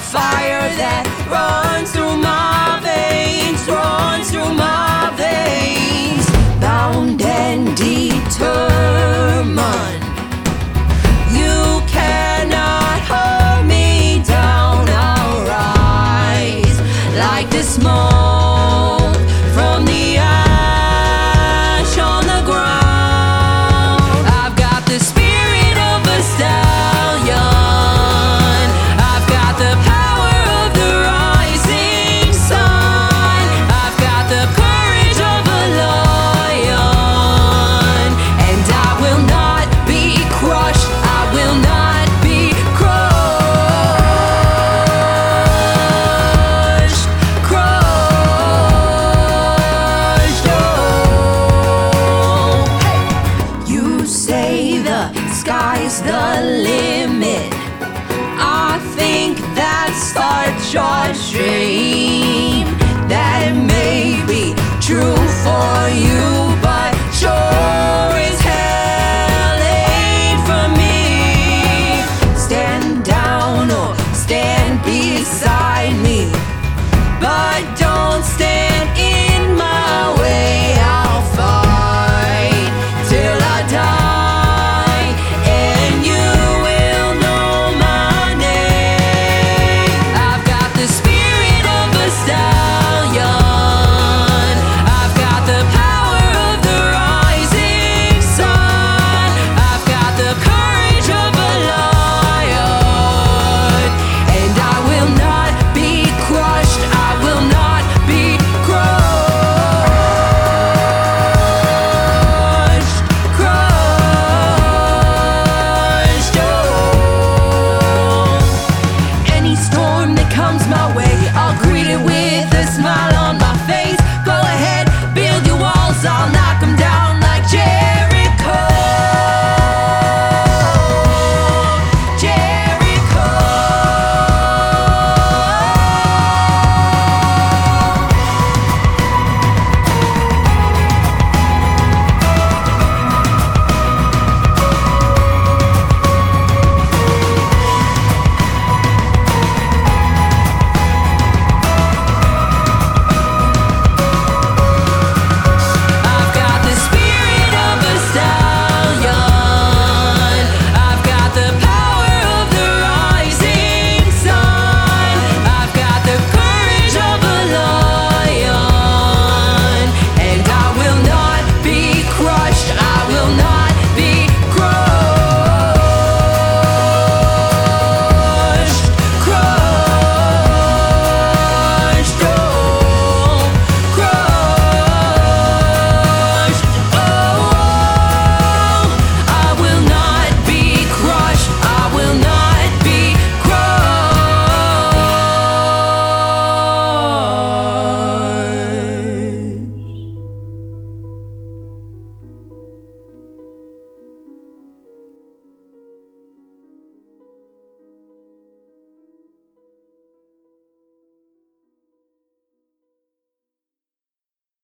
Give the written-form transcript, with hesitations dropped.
fire that runs through my veins, runs through my veins. Bound and determined, you cannot hold me down. I'll rise like the smoke from the ash on the ground. I've got the spirit of a stallion. I've got the power of the rising sun. I've got the courage of a lion. And I will not be crushed. I will not be crushed. Crushed. Oh. Hey. You say the sky's the limit. I think that's such a dream that may be true for you.